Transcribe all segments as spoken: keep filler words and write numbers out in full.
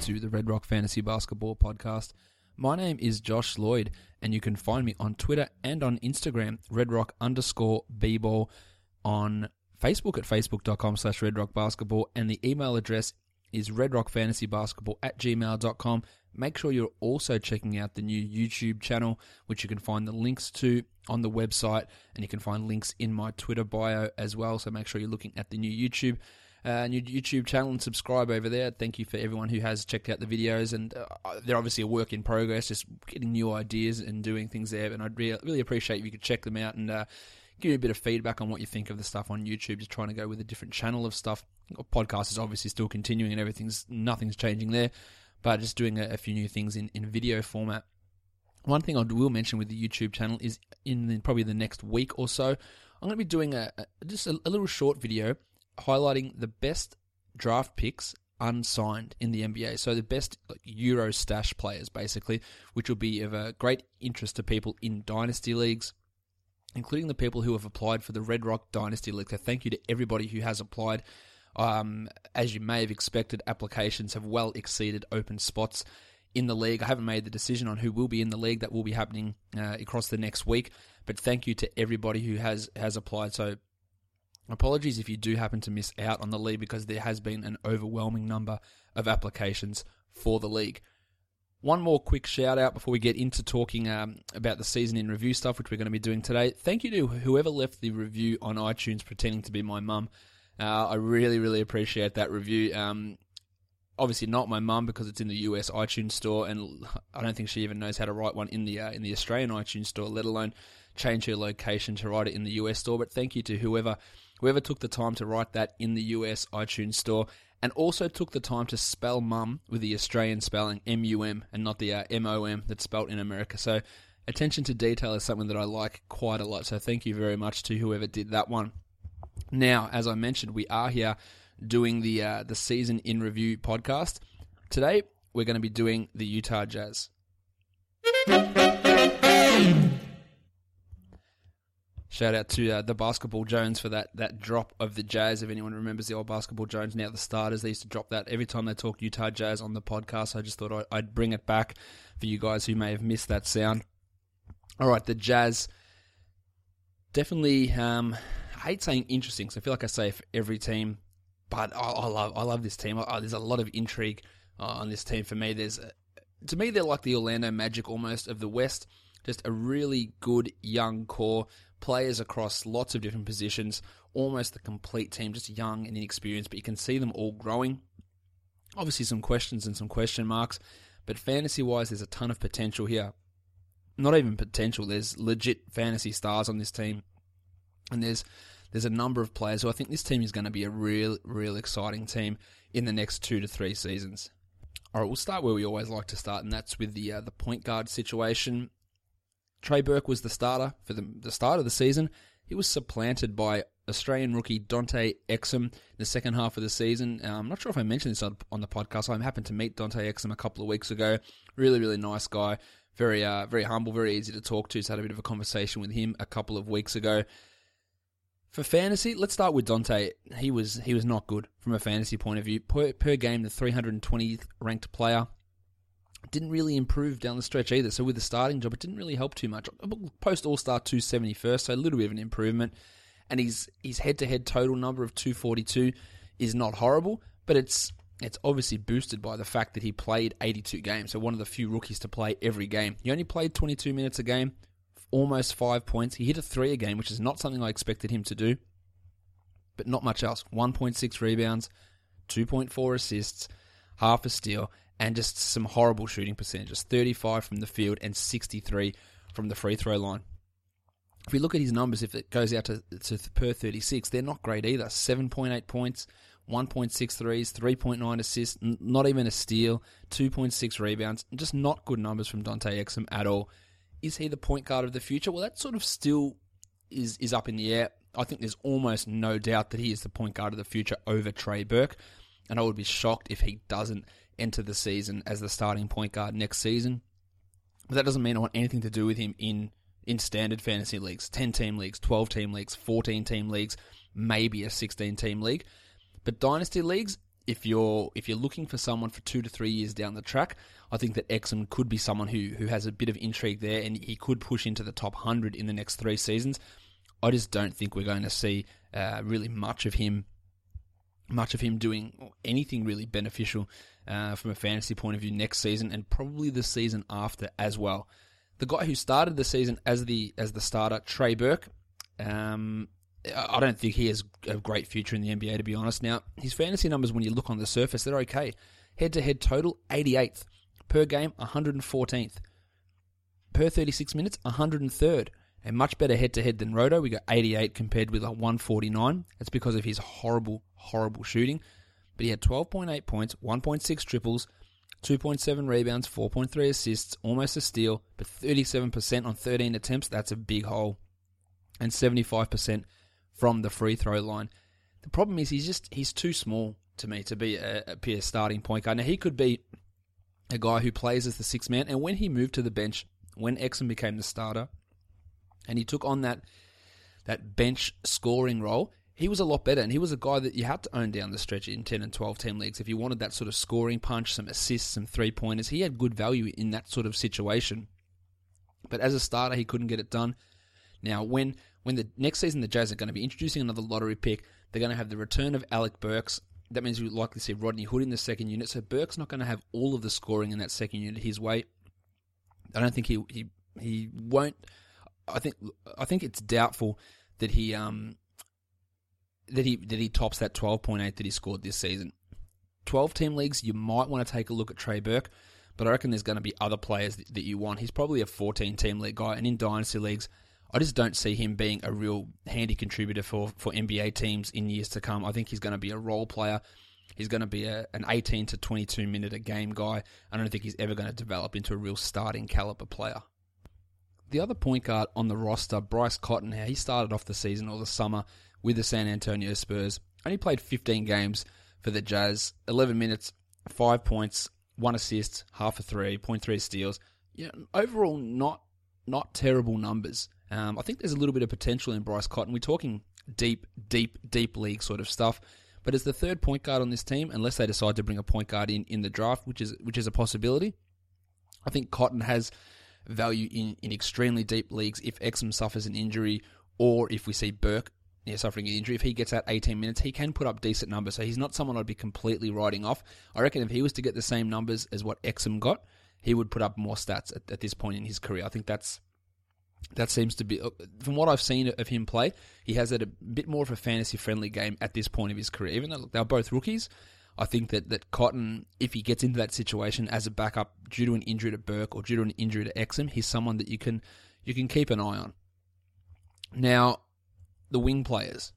to the Red Rock Fantasy Basketball Podcast. My name is Josh Lloyd, and you can find me on Twitter and on Instagram, redrock underscore bball, on Facebook at facebook.com slash redrockbasketball, and the email address is redrockfantasybasketball at gmail dot com. Make sure you're also checking out the new YouTube channel, which you can find the links to on the website, and you can find links in my Twitter bio as well, so make sure you're looking at the new YouTube Uh, new YouTube channel and subscribe over there. Thank you for everyone who has checked out the videos, and uh, they're obviously a work in progress, just getting new ideas and doing things there, and I'd re- really appreciate if you could check them out and uh, give me a bit of feedback on what you think of the stuff on YouTube, just trying to go with a different channel of stuff. Podcast is obviously still continuing and everything's nothing's changing there, but just doing a, a few new things in, in video format. One thing I will mention with the YouTube channel is in the, probably the next week or so, I'm going to be doing a, a just a, a little short video highlighting the best draft picks unsigned in the N B A. So the best like, Euro stash players, basically, which will be of a great interest to people in Dynasty Leagues, including the people who have applied for the Red Rock Dynasty League. So thank you to everybody who has applied. Um, as you may have expected, applications have well exceeded open spots in the league. I haven't made the decision on who will be in the league. That will be happening uh, across the next week. But thank you to everybody who has, has applied. So apologies if you do happen to miss out on the league, because there has been an overwhelming number of applications for the league. One more quick shout out before we get into talking um, about the season in review stuff, which we're going to be doing today. Thank you to whoever left the review on iTunes pretending to be my mum. Uh, I really, really appreciate that review. Um, obviously not my mum, because it's in the U S iTunes store, and I don't think she even knows how to write one in the uh, in the Australian iTunes store, let alone change her location to write it in the U S store. But thank you to whoever whoever took the time to write that in the U S iTunes store, and also took the time to spell mum with the Australian spelling, M U M, and not the uh, M O M that's spelt in America. So attention to detail is something that I like quite a lot. So thank you very much to whoever did that one. Now, as I mentioned, we are here doing the uh, the season in review podcast. Today, we're going to be doing the Utah Jazz. Shout out to uh, the Basketball Jones for that that drop of the Jazz. If anyone remembers the old Basketball Jones, now the starters, they used to drop that every time they talk Utah Jazz on the podcast. I just thought I'd bring it back for you guys who may have missed that sound. All right, the Jazz. Definitely, um, I hate saying interesting, so I feel like I say it for every team, but I, I love I love this team. I, there's a lot of intrigue uh, on this team for me. There's a, to me, they're like the Orlando Magic almost of the West. Just a really good young core, players across lots of different positions, almost the complete team, just young and inexperienced, but you can see them all growing. Obviously some questions and some question marks, but fantasy-wise, there's a ton of potential here. Not even potential, there's legit fantasy stars on this team, and there's there's a number of players who I think this team is going to be a real, real exciting team in the next two to three seasons. All right, we'll start where we always like to start, and that's with the uh, the point guard situation. Trey Burke was the starter for the, the start of the season. He was supplanted by Australian rookie Dante Exum in the second half of the season. Uh, I'm not sure if I mentioned this on, on the podcast. I happened to meet Dante Exum a couple of weeks ago. Really, really nice guy. Very, uh, very humble, very easy to talk to. So I had a bit of a conversation with him a couple of weeks ago. For fantasy, let's start with Dante. He was he was not good from a fantasy point of view. Per, per game, the three hundred twentieth ranked player. Didn't really improve down the stretch either. So with the starting job, it didn't really help too much. Post All-Star two seventy-first, so a little bit of an improvement. And his his head-to-head total number of two forty-two is not horrible, but it's it's obviously boosted by the fact that he played eighty-two games. So one of the few rookies to play every game. He only played twenty-two minutes a game, almost five points. He hit a three a game, which is not something I expected him to do, but not much else. one point six rebounds, two point four assists, half a steal, and just some horrible shooting percentages. thirty-five from the field and sixty-three from the free throw line. If we look at his numbers, if it goes out to, to per thirty-six, they're not great either. seven point eight points, one point six threes, three point nine assists, n- not even a steal, two point six rebounds. Just not good numbers from Dante Exum at all. Is he the point guard of the future? Well, that sort of still is, is up in the air. I think there's almost no doubt that he is the point guard of the future over Trey Burke, and I would be shocked if he doesn't enter the season as the starting point guard next season. But that doesn't mean I want anything to do with him in, in standard fantasy leagues, ten-team leagues, twelve-team leagues, fourteen-team leagues, maybe a sixteen-team league. But dynasty leagues, if you're if you're looking for someone for two to three years down the track, I think that Exum could be someone who who has a bit of intrigue there, and he could push into the top one hundred in the next three seasons. I just don't think we're going to see uh, really much of him, much of him doing anything really beneficial uh, from a fantasy point of view next season, and probably the season after as well. The guy who started the season as the as the starter, Trey Burke, um, I don't think he has a great future in the N B A, to be honest. Now, his fantasy numbers, when you look on the surface, they're okay. Head-to-head total, eighty-eighth. Per game, one hundred fourteenth. Per thirty-six minutes, one hundred third. A much better head-to-head than Roto. We got eighty-eight compared with a one forty-nine. That's because of his horrible, horrible shooting. But he had twelve point eight points, one point six triples, two point seven rebounds, four point three assists, almost a steal, but thirty-seven percent on thirteen attempts. That's a big hole. And seventy-five percent from the free throw line. The problem is he's just he's too small to me to be a, a pure starting point guard. Now, he could be a guy who plays as the sixth man, and when he moved to the bench, when Exum became the starter, and he took on that that bench scoring role, he was a lot better, and he was a guy that you had to own down the stretch in ten and twelve team leagues. If you wanted that sort of scoring punch, some assists, some three-pointers, he had good value in that sort of situation. But as a starter, he couldn't get it done. Now, when when the next season the Jazz are going to be introducing another lottery pick, they're going to have the return of Alec Burks. That means we'll likely see Rodney Hood in the second unit. So Burks not going to have all of the scoring in that second unit his way. I don't think he he he won't. I think I think it's doubtful that he um that he that he tops that twelve point eight that he scored this season. twelve team leagues, you might want to take a look at Trey Burke, but I reckon there's going to be other players that, that you want. He's probably a fourteen team league guy, and in dynasty leagues, I just don't see him being a real handy contributor for, for N B A teams in years to come. I think he's going to be a role player. He's going to be a, an eighteen to twenty-two minute a game guy. I don't think he's ever going to develop into a real starting caliber player. The other point guard on the roster, Bryce Cotton, he started off the season or the summer with the San Antonio Spurs. Only played fifteen games for the Jazz, eleven minutes, five points, one assist, half a three, zero point three steals. You know, overall, not not terrible numbers. Um, I think there's a little bit of potential in Bryce Cotton. We're talking deep, deep, deep league sort of stuff. But as the third point guard on this team, unless they decide to bring a point guard in in the draft, which is which is a possibility, I think Cotton has value in, in extremely deep leagues if Exum suffers an injury, or if we see Burke yeah, suffering an injury. If he gets out eighteen minutes, he can put up decent numbers. So he's not someone I'd be completely writing off. I reckon if he was to get the same numbers as what Exum got, he would put up more stats at, at this point in his career. I think that's that seems to be, from what I've seen of him play, he has had a bit more of a fantasy-friendly game at this point of his career. Even though look, they're both rookies, I think that, that Cotton, if he gets into that situation as a backup due to an injury to Burke or due to an injury to Exum, he's someone that you can you can keep an eye on. Now, the wing players.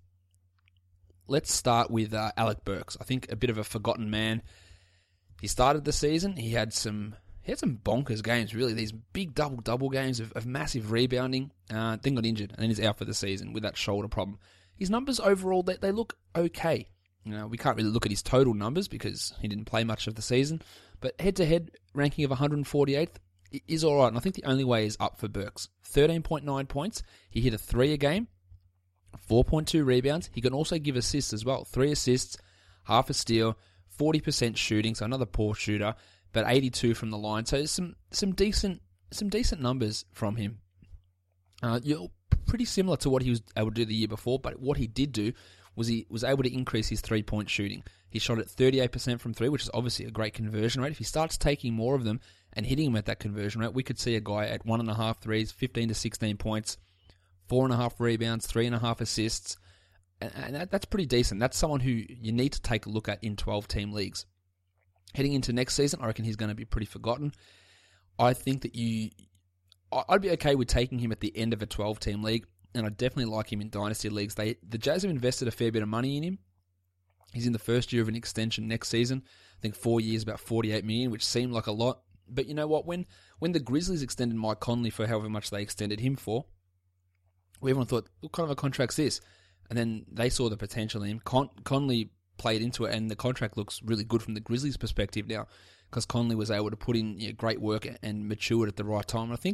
Let's start with uh, Alec Burks. I think a bit of a forgotten man. He started the season. He had some he had some bonkers games, really. These big double-double games of, of massive rebounding. Uh, then got injured, and then he's out for the season with that shoulder problem. His numbers overall, they, they look okay. You know, we can't really look at his total numbers because he didn't play much of the season. But head-to-head ranking of one hundred forty-eighth is all right. And I think the only way is up for Burks. thirteen point nine points. He hit a three a game. four point two rebounds. He can also give assists as well. Three assists, half a steal, forty percent shooting, so another poor shooter, but eighty-two from the line. So some some decent some decent numbers from him. Uh, you're pretty similar to what he was able to do the year before, but what he did do was he was able to increase his three-point shooting. He shot at thirty-eight percent from three, which is obviously a great conversion rate. If he starts taking more of them and hitting them at that conversion rate, we could see a guy at one and a half threes, fifteen to sixteen points, four and a half rebounds, three and a half assists, and that, that's pretty decent. That's someone who you need to take a look at in twelve-team leagues. Heading into next season, I reckon he's going to be pretty forgotten. I think that you... I'd be okay with taking him at the end of a twelve-team league, and I definitely like him in dynasty leagues. They The Jazz have invested a fair bit of money in him. He's in the first year of an extension next season. I think four years, about forty-eight million dollars, which seemed like a lot. But you know what? When when the Grizzlies extended Mike Conley for however much they extended him for, everyone thought, what kind of a contract's this? And then they saw the potential in him. Con- Conley played into it, and the contract looks really good from the Grizzlies' perspective now, because Conley was able to put in you know, great work and matured at the right time. And I think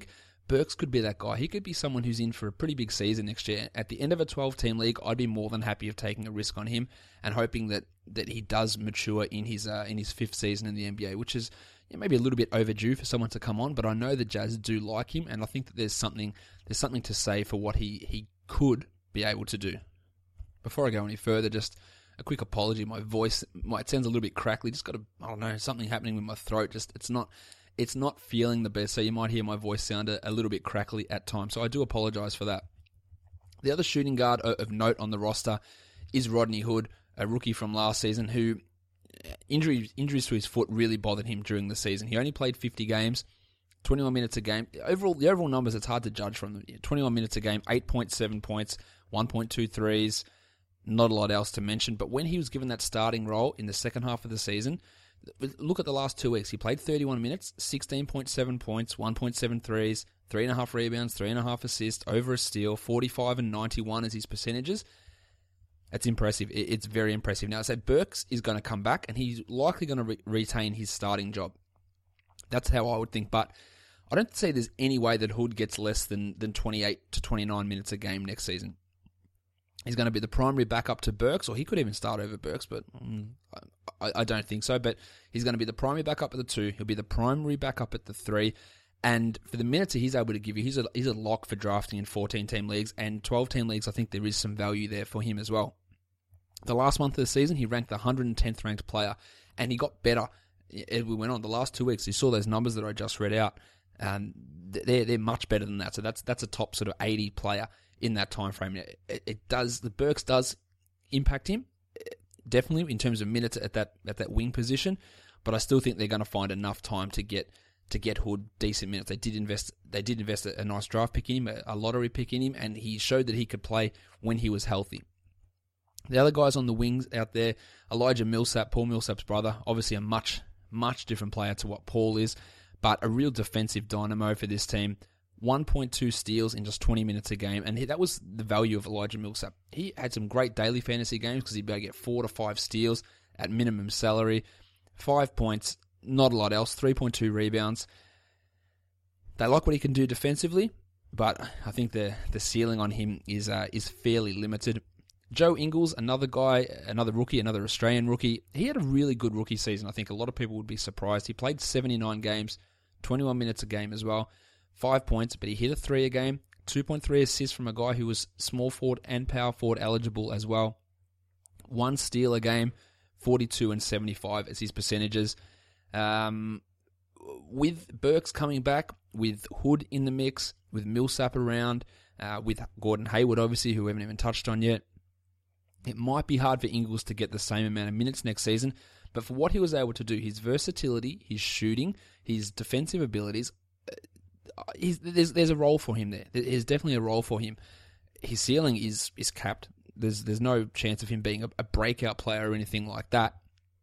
Burks could be that guy. He could be someone who's in for a pretty big season next year. At the end of a twelve-team league, I'd be more than happy of taking a risk on him and hoping that, that he does mature in his uh, in his fifth season in the N B A, which is yeah, maybe a little bit overdue for someone to come on. But I know the Jazz do like him, and I think that there's something there's something to say for what he, he could be able to do. Before I go any further, just a quick apology. My voice might sound a little bit crackly. Just got a I don't know something happening with my throat. Just it's not. It's not feeling the best, so you might hear my voice sound a, a little bit crackly at times. So I do apologise for that. The other shooting guard of note on the roster is Rodney Hood, a rookie from last season who injuries injuries to his foot really bothered him during the season. He only played fifty games, twenty-one minutes a game. Overall, the overall numbers, it's hard to judge from them. twenty-one minutes a game, eight point seven points, one point two threes, not a lot else to mention. But when he was given that starting role in the second half of the season, look at the last two weeks. He played thirty-one minutes, sixteen point seven points, one point seven threes, three point five rebounds, three point five assists, over a steal, forty-five and ninety-one as his percentages. That's impressive. It's very impressive. Now, I say Burks is going to come back, and he's likely going to re- retain his starting job. That's how I would think. But I don't see there's any way that Hood gets less than, than twenty-eight to twenty-nine minutes a game next season. He's going to be the primary backup to Burks, or he could even start over Burks, but mm, I, I don't think so. But he's going to be the primary backup at the two. He'll be the primary backup at the three. And for the minutes that he's able to give you, he's a, he's a lock for drafting in fourteen-team leagues. And twelve-team leagues, I think there is some value there for him as well. The last month of the season, he ranked the one hundred tenth ranked player, and he got better as we went on. The last two weeks, you saw those numbers that I just read out, and they're, they're much better than that. So that's that's a top sort of eighty player in that time frame. It, it does the Burks does impact him definitely in terms of minutes at that at that wing position, but I still think they're going to find enough time to get to get Hood decent minutes. They did invest they did invest a, a nice draft pick in him, a, a lottery pick in him, and he showed that he could play when he was healthy. The other guys on the wings out there, Elijah Millsap, Paul Millsap's brother, obviously a much much different player to what Paul is, but a real defensive dynamo for this team. one point two steals in just twenty minutes a game, and he, that was the value of Elijah Millsap. He had some great daily fantasy games because he'd be able to get four to five steals at minimum salary, five points, not a lot else, three point two rebounds. They like what he can do defensively, but I think the the ceiling on him is uh, is fairly limited. Joe Ingles, another guy, another rookie, another Australian rookie. He had a really good rookie season. I think a lot of people would be surprised. He played seventy-nine games, twenty-one minutes a game as well. Five points, but he hit a three a game. two point three assists from a guy who was small forward and power forward eligible as well. One steal a game, forty-two and seventy-five as his percentages. Um, with Burks coming back, with Hood in the mix, with Millsap around, uh, with Gordon Hayward obviously, who we haven't even touched on yet, it might be hard for Ingles to get the same amount of minutes next season, but for what he was able to do, his versatility, his shooting, his defensive abilities, He's, there's there's a role for him there. There's definitely a role for him. His ceiling is is capped. There's there's no chance of him being a, a breakout player or anything like that.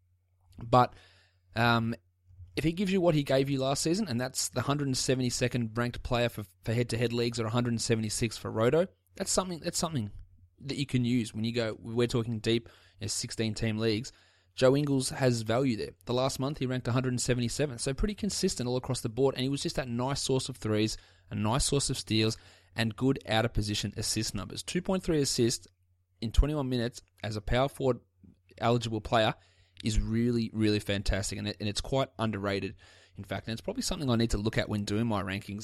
But um, if he gives you what he gave you last season, and that's the one hundred seventy-second ranked player for, for head-to-head leagues or one hundred seventy-sixth for Roto, that's something that's something that you can use when you go. We're talking deep, you know, sixteen-team leagues. Joe Ingles has value there. The last month, he ranked one hundred seventy-seventh, so pretty consistent all across the board, and he was just that nice source of threes, a nice source of steals, and good out-of-position assist numbers. two point three assists in twenty-one minutes as a power forward eligible player is really, really fantastic, and, it, and it's quite underrated, in fact, and it's probably something I need to look at when doing my rankings.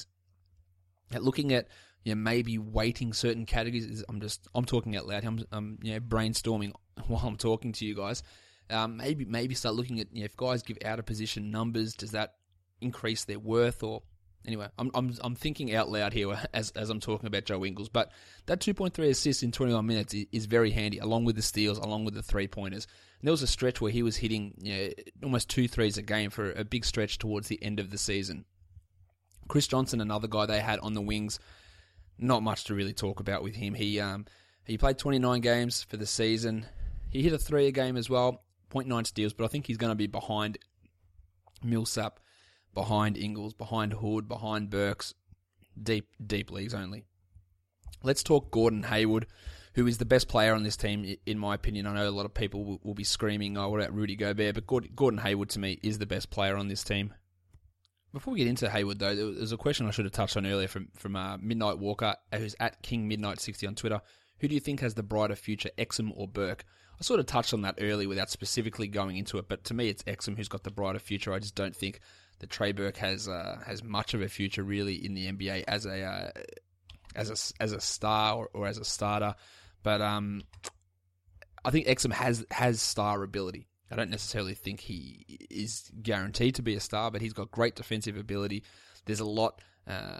At looking at, you know, maybe weighting certain categories, I'm just, I'm talking out loud, I'm, I'm you know, brainstorming while I'm talking to you guys. Um, maybe maybe start looking at, you know, if guys give out of position numbers, does that increase their worth? Or anyway, I'm I'm I'm thinking out loud here as as I'm talking about Joe Ingles. But that two point three assists in twenty-one minutes is, is very handy, along with the steals, along with the three pointers. And there was a stretch where he was hitting, you know, almost two threes a game for a big stretch towards the end of the season. Chris Johnson, another guy they had on the wings, not much to really talk about with him. He um he played twenty-nine games for the season. He hit a three a game as well. zero point nine steals, but I think he's going to be behind Millsap, behind Ingles, behind Hood, behind Burks, deep, deep leagues only. Let's talk Gordon Hayward, who is the best player on this team, in my opinion. I know a lot of people will, will be screaming, oh, what about Rudy Gobert? But Gordon Hayward, to me, is the best player on this team. Before we get into Hayward, though, there was a question I should have touched on earlier from from uh, Midnight Walker, who's at King Midnight sixty on Twitter. Who do you think has the brighter future, Exum or Burke? I sort of touched on that early without specifically going into it, but to me, it's Exum who's got the brighter future. I just don't think that Trey Burke has uh, has much of a future really in the N B A as a uh, as a as a star or, or as a starter. But um, I think Exum has has star ability. I don't necessarily think he is guaranteed to be a star, but he's got great defensive ability. There's a lot, uh,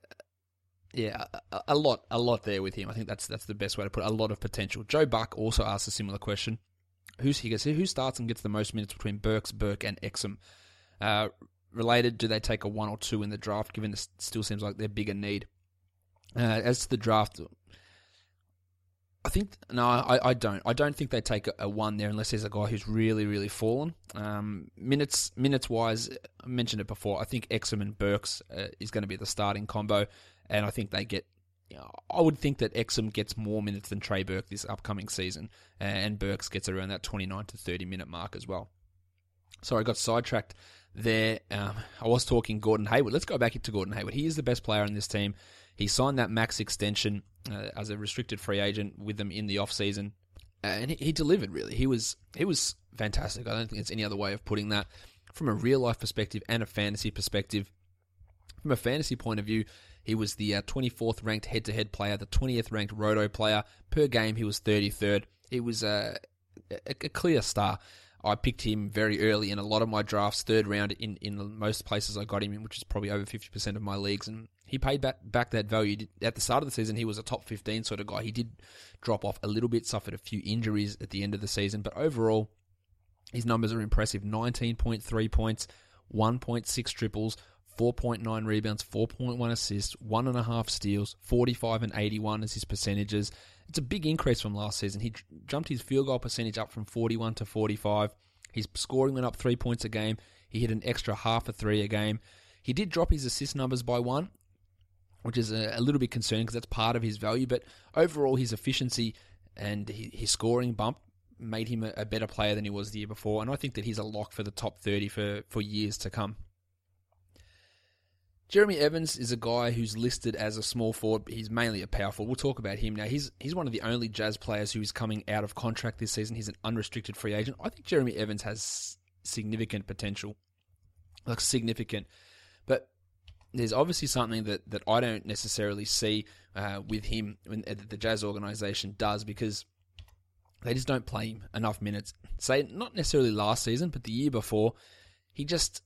yeah, a, a lot, a lot there with him. I think that's that's the best way to put it. A lot of potential. Joe Buck also asked a similar question. Who's he? Goes, who starts and gets the most minutes between Burks, Burke, and Exum? Uh, related, do they take a one or two in the draft? Given it still seems like their bigger need. Uh, as to the draft. I think no, I, I don't. I don't think they take a, a one there unless there's a guy who's really, really fallen. Um, minutes, minutes wise, I mentioned it before. I think Exum and Burks uh, is going to be the starting combo, and I think they get. You know, I would think that Exum gets more minutes than Trey Burke this upcoming season, and Burks gets around that twenty-nine to thirty minute mark as well. Sorry, I got sidetracked there. Um, I was talking Gordon Hayward. Let's go back into Gordon Hayward. He is the best player in this team. He signed that max extension uh, as a restricted free agent with them in the offseason, and he, he delivered, really. He was he was fantastic. I don't think there's any other way of putting that from a real-life perspective and a fantasy perspective. From a fantasy point of view, he was the uh, twenty-fourth ranked head-to-head player, the twentieth ranked roto player. Per game, he was thirty-third. He was uh, a, a clear star. I picked him very early in a lot of my drafts, third round in, in most places I got him in, which is probably over fifty percent of my leagues, and he paid back, back that value. At the start of the season, he was a top fifteen sort of guy. He did drop off a little bit, suffered a few injuries at the end of the season, but overall, his numbers are impressive. nineteen point three points, one point six triples, four point nine rebounds, four point one assists, one point five steals, forty-five and eighty-one as his percentages. It's a big increase from last season. He jumped his field goal percentage up from forty-one to forty-five. His scoring went up three points a game. He hit an extra half a three a game. He did drop his assist numbers by one, which is a, a little bit concerning because that's part of his value. But overall, his efficiency and his scoring bump made him a, a better player than he was the year before. And I think that he's a lock for the top thirty for, for years to come. Jeremy Evans is a guy who's listed as a small forward, but he's mainly a power forward. We'll talk about him now. He's he's one of the only Jazz players who is coming out of contract this season. He's an unrestricted free agent. I think Jeremy Evans has significant potential, like significant. But there's obviously something that, that I don't necessarily see uh, with him when the Jazz organization does, because they just don't play him enough minutes. Say, not necessarily last season, but the year before, he just...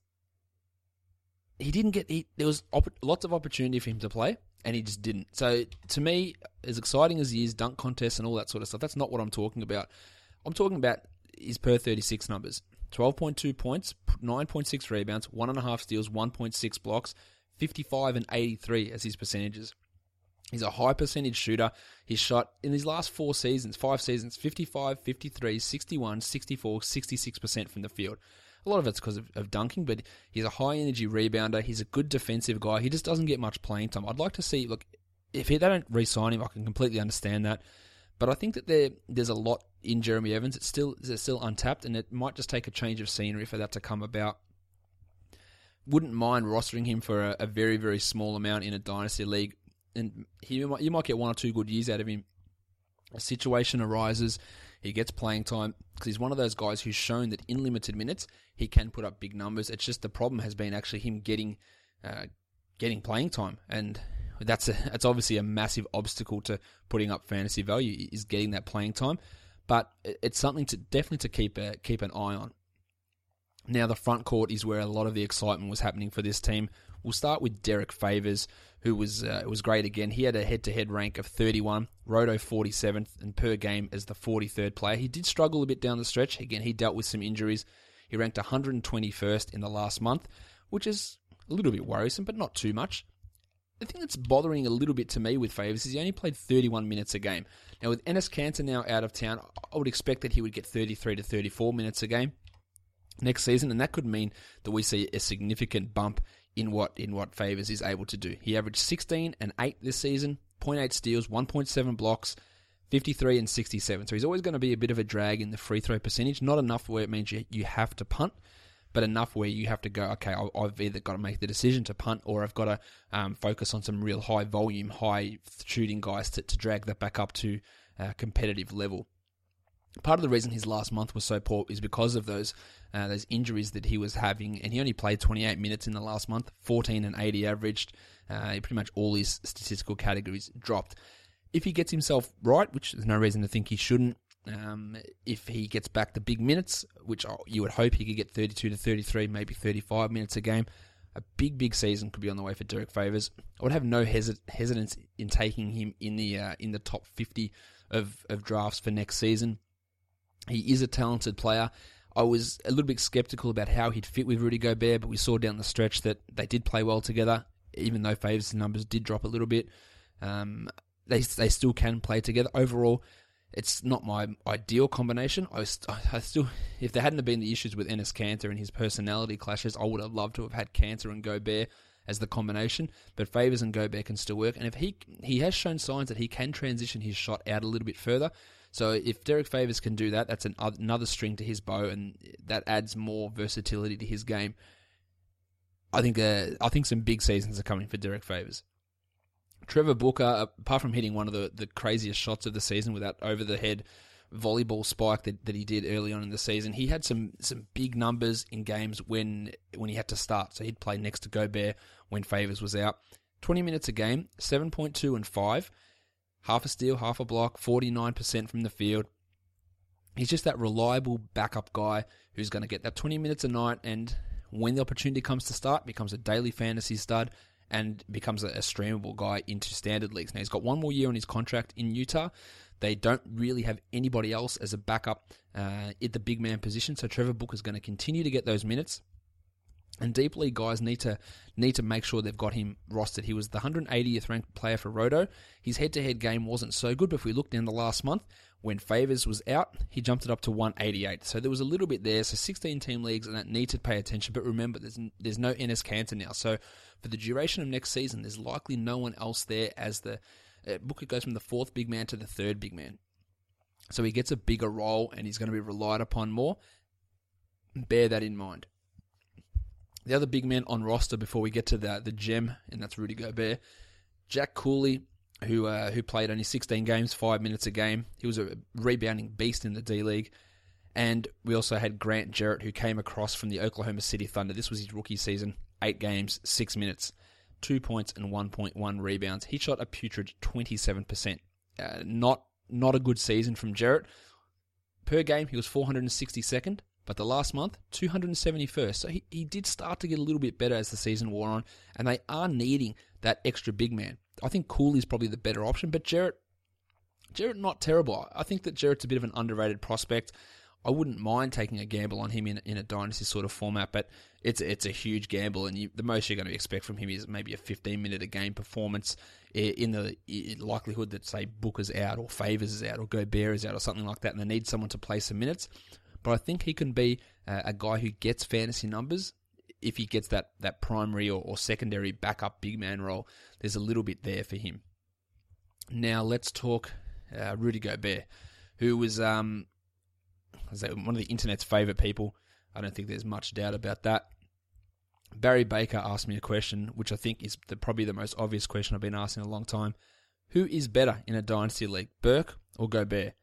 He didn't get... He, there was op- lots of opportunity for him to play, and he just didn't. So, to me, as exciting as he is, dunk contests and all that sort of stuff, that's not what I'm talking about. I'm talking about his per thirty-six numbers. twelve point two points, nine point six rebounds, one point five steals, one point six blocks, fifty-five and eighty-three as his percentages. He's a high percentage shooter. He's shot, in his last four seasons, five seasons, fifty-five, fifty-three, sixty-one, sixty-four, sixty-six percent from the field. A lot of it's because of, of dunking, but he's a high-energy rebounder. He's a good defensive guy. He just doesn't get much playing time. I'd like to see, look, if they don't re-sign him, I can completely understand that. But I think that there there's a lot in Jeremy Evans. It's still it's still untapped, and it might just take a change of scenery for that to come about. Wouldn't mind rostering him for a, a very, very small amount in a dynasty league, and he you might, you might get one or two good years out of him. A situation arises, he gets playing time, because he's one of those guys who's shown that in limited minutes, he can put up big numbers. It's just the problem has been actually him getting uh, getting playing time, and that's a, that's obviously a massive obstacle to putting up fantasy value, is getting that playing time. But it's something to definitely to keep a, keep an eye on. Now, the front court is where a lot of the excitement was happening for this team. We'll start with Derek Favors, who was uh, was great again. He had a head-to-head rank of thirty-one, Roto forty-seventh, and per game as the forty-third player. He did struggle a bit down the stretch. Again, he dealt with some injuries. He ranked one hundred twenty-first in the last month, which is a little bit worrisome, but not too much. The thing that's bothering a little bit to me with Favors is he only played thirty-one minutes a game. Now, with Enes Kanter now out of town, I would expect that he would get thirty-three to thirty-four minutes a game next season, and that could mean that we see a significant bump in what in what Favors is able to do. He averaged sixteen and eight this season, zero point eight steals, one point seven blocks, fifty-three and sixty-seven. So he's always going to be a bit of a drag in the free throw percentage. Not enough where it means you, you have to punt, but enough where you have to go, okay, I've either got to make the decision to punt or I've got to um, focus on some real high volume, high shooting guys to, to drag that back up to a competitive level. Part of the reason his last month was so poor is because of those uh, those injuries that he was having, and he only played twenty-eight minutes in the last month, fourteen and eighty averaged. Uh, pretty much all his statistical categories dropped. If he gets himself right, which there's no reason to think he shouldn't, um, if he gets back the big minutes, which you would hope he could get thirty-two to thirty-three, maybe thirty-five minutes a game, a big, big season could be on the way for Derek Favors. I would have no hesit- hesitance in taking him in the uh, in the top fifty of, of drafts for next season. He is a talented player. I was a little bit skeptical about how he'd fit with Rudy Gobert, but we saw down the stretch that they did play well together, even though Favors' numbers did drop a little bit. Um, they they still can play together. Overall, it's not my ideal combination. I, was, I still, if there hadn't been the issues with Enes Kanter and his personality clashes, I would have loved to have had Kanter and Gobert as the combination. But Favors and Gobert can still work, and if he he has shown signs that he can transition his shot out a little bit further. So if Derek Favors can do that, that's an, another string to his bow, and that adds more versatility to his game. I think uh, I think some big seasons are coming for Derek Favors. Trevor Booker, apart from hitting one of the, the craziest shots of the season with that over-the-head volleyball spike that, that he did early on in the season, he had some some big numbers in games when when he had to start. So he'd play next to Gobert when Favors was out. twenty minutes a game, seven point two and five. Half a steal, half a block, forty-nine percent from the field. He's just that reliable backup guy who's going to get that twenty minutes a night, and when the opportunity comes to start, becomes a daily fantasy stud and becomes a, a streamable guy into standard leagues. Now, he's got one more year on his contract in Utah. They don't really have anybody else as a backup uh, at the big man position, so Trevor Booker is going to continue to get those minutes. And deep league guys need to need to make sure they've got him rostered. He was the one hundred eightieth ranked player for Roto. His head-to-head game wasn't so good, but if we looked in the last month, when Favors was out, he jumped it up to one eighty-eight. So there was a little bit there. So sixteen-team leagues, and that need to pay attention. But remember, there's there's no Enes Kanter now. So for the duration of next season, there's likely no one else there as the... Uh, Booker goes from the fourth big man to the third big man. So he gets a bigger role, and he's going to be relied upon more. Bear that in mind. The other big man on roster before we get to the the gem, and that's Rudy Gobert, Jack Cooley, who uh, who played only sixteen games, five minutes a game. He was a rebounding beast in the D-League. And we also had Grant Jarrett, who came across from the Oklahoma City Thunder. This was his rookie season, eight games, six minutes, two points and one point one rebounds. He shot a putrid twenty-seven percent. Uh, not, not a good season from Jarrett. Per game, he was four hundred sixty-second. But the last month, two hundred seventy-first. So he, he did start to get a little bit better as the season wore on, and they are needing that extra big man. I think Cooley's probably the better option, but Jarrett, Jarrett not terrible. I think that Jarrett's a bit of an underrated prospect. I wouldn't mind taking a gamble on him in, in a dynasty sort of format, but it's it's a huge gamble, and you, the most you're going to expect from him is maybe a fifteen minute a game performance in the in likelihood that, say, Booker's out or Favors is out or Gobert is out or something like that, and they need someone to play some minutes. But I think he can be uh, a guy who gets fantasy numbers if he gets that, that primary or, or secondary backup big man role. There's a little bit there for him. Now let's talk uh, Rudy Gobert, who was um, one of the internet's favourite people. I don't think there's much doubt about that. Barry Baker asked me a question, which I think is the, probably the most obvious question I've been asked in a long time. Who is better in a dynasty league, Burke or Gobert?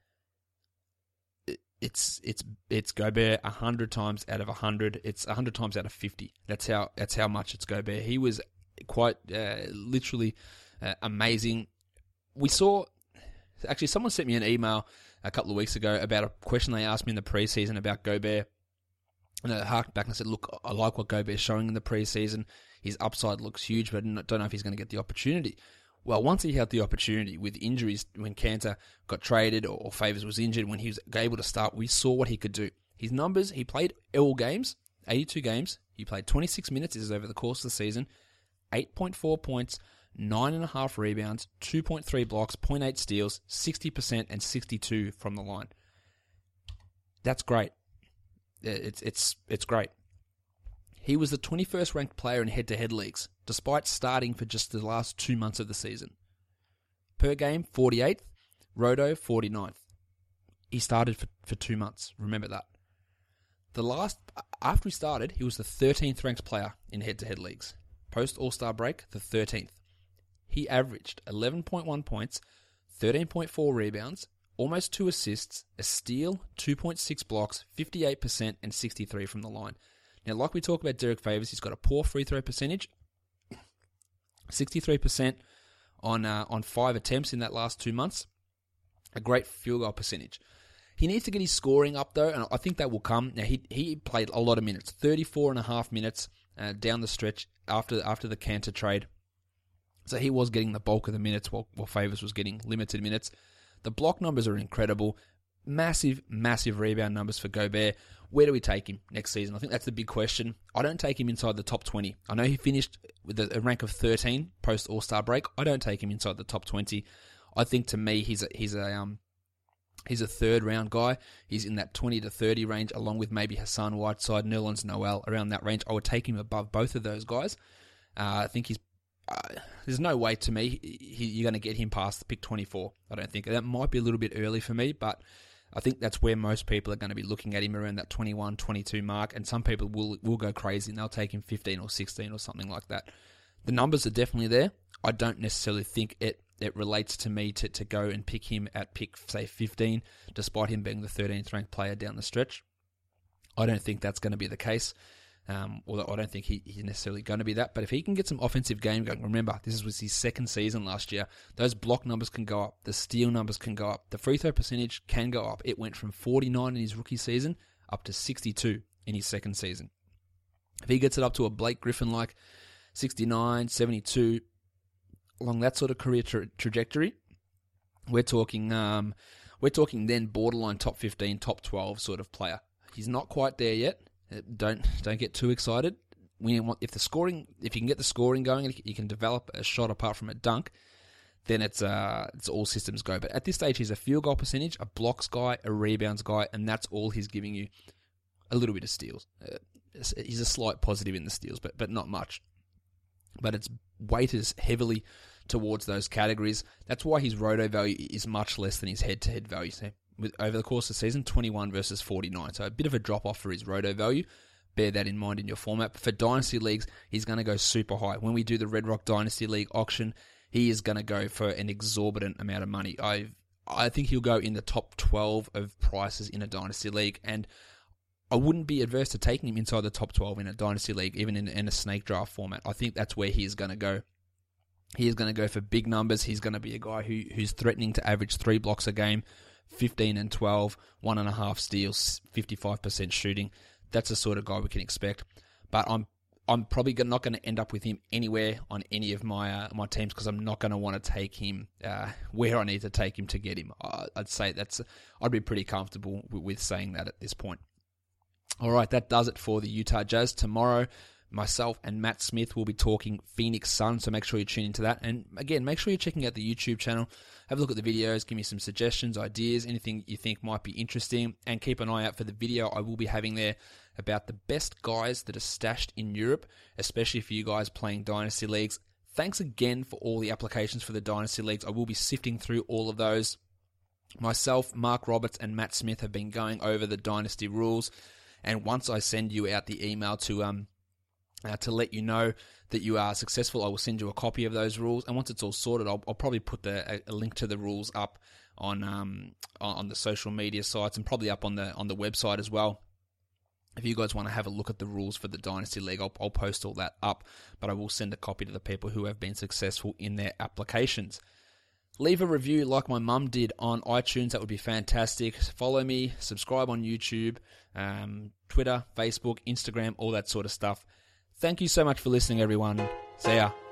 It's it's it's Gobert a hundred times out of a hundred. It's a hundred times out of fifty. That's how that's how much it's Gobert. He was quite uh, literally uh, amazing. We saw actually someone sent me an email a couple of weeks ago about a question they asked me in the preseason about Gobert, and I harked back and I said, "Look, I like what Gobert's showing in the preseason. His upside looks huge, but I don't know if he's going to get the opportunity." Well, once he had the opportunity with injuries, when Kanter got traded or Favors was injured, when he was able to start, we saw what he could do. His numbers, he played all games, eighty-two games. He played twenty-six minutes. This is over the course of the season. eight point four points, nine point five rebounds, two point three blocks, zero point eight steals, sixty percent and sixty-two from the line. That's great. It's it's it's great. He was the twenty-first ranked player in head-to-head leagues, despite starting for just the last two months of the season. Per game, forty-eighth. Roto, forty-ninth. He started for, for two months. Remember that. The last, after he started, he was the thirteenth ranked player in head-to-head leagues. Post All-Star break, the thirteenth. He averaged eleven point one points, thirteen point four rebounds, almost two assists, a steal, two point six blocks, fifty-eight percent, and sixty-three from the line. Now, like we talk about Derek Favors, he's got a poor free throw percentage, sixty-three percent on uh, on five attempts in that last two months, a great field goal percentage. He needs to get his scoring up, though, and I think that will come. Now, he he played a lot of minutes, thirty-four and a half minutes uh, down the stretch after after the Kanter trade. So he was getting the bulk of the minutes while, while Favors was getting limited minutes. The block numbers are incredible. Massive, massive rebound numbers for Gobert. Where do we take him next season? I think that's the big question. I don't take him inside the top twenty. I know he finished with a rank of thirteen post All-Star break. I don't take him inside the top twenty. I think, to me, he's a, he's a um he's a third round guy. He's in that twenty to thirty range, along with maybe Hassan Whiteside, Nerlens Noel, around that range. I would take him above both of those guys. Uh, I think he's Uh, there's no way, to me, he, you're going to get him past the pick twenty-four. I don't think. That might be a little bit early for me, but I think that's where most people are going to be looking at him, around that twenty-one, twenty-two mark, and some people will will go crazy and they'll take him fifteen or sixteen or something like that. The numbers are definitely there. I don't necessarily think it, it relates to me to, to go and pick him at pick, say, fifteen, despite him being the thirteenth ranked player down the stretch. I don't think that's going to be the case. Um, although I don't think he, he's necessarily going to be that. But if he can get some offensive game going, remember, this was his second season last year, those block numbers can go up, the steal numbers can go up, the free throw percentage can go up. It went from forty-nine in his rookie season up to sixty-two in his second season. If he gets it up to a Blake Griffin-like sixty-nine, seventy-two, along that sort of career tra- trajectory, we're talking, um, we're talking then borderline top fifteen, top twelve sort of player. He's not quite there yet. Don't don't get too excited. We want, if the scoring, if you can get the scoring going, and you can develop a shot apart from a dunk, then it's uh it's all systems go. But at this stage, he's a field goal percentage, a blocks guy, a rebounds guy, and that's all he's giving you. A little bit of steals. Uh, he's a slight positive in the steals, but but not much. But it's weighted heavily towards those categories. That's why his roto value is much less than his head-to-head value. So with, over the course of the season, twenty-one versus forty-nine. So a bit of a drop-off for his roto value. Bear that in mind in your format. But for Dynasty Leagues, he's going to go super high. When we do the Red Rock Dynasty League auction, he is going to go for an exorbitant amount of money. I I think he'll go in the top twelve of prices in a Dynasty League. And I wouldn't be adverse to taking him inside the top twelve in a Dynasty League, even in, in a snake draft format. I think that's where he is going to go. He is going to go for big numbers. He's going to be a guy who who's threatening to average three blocks a game, fifteen and twelve, one and a half steals, fifty-five percent shooting. That's the sort of guy we can expect. But I'm I'm probably not going to end up with him anywhere on any of my uh, my teams, because I'm not going to want to take him uh, where I need to take him to get him. Uh, I'd say that's I'd be pretty comfortable with, with saying that at this point. All right, that does it for the Utah Jazz. Tomorrow, myself and Matt Smith will be talking Phoenix Suns, so make sure you tune into that. And again, make sure you're checking out the YouTube channel. Have a look at the videos, give me some suggestions, ideas, anything you think might be interesting, and keep an eye out for the video I will be having there about the best guys that are stashed in Europe, especially for you guys playing Dynasty Leagues. Thanks again for all the applications for the Dynasty Leagues. I will be sifting through all of those. Myself, Mark Roberts, and Matt Smith have been going over the Dynasty rules, and once I send you out the email to um uh, to let you know that you are successful, I will send you a copy of those rules. And once it's all sorted, I'll, I'll probably put the, a, a link to the rules up on um on the social media sites, and probably up on the on the website as well. If you guys want to have a look at the rules for the Dynasty League, I'll, I'll post all that up. But I will send a copy to the people who have been successful in their applications. Leave a review like my mum did on iTunes. That would be fantastic. Follow me, subscribe on YouTube, um, Twitter, Facebook, Instagram, all that sort of stuff. Thank you so much for listening, everyone. See ya.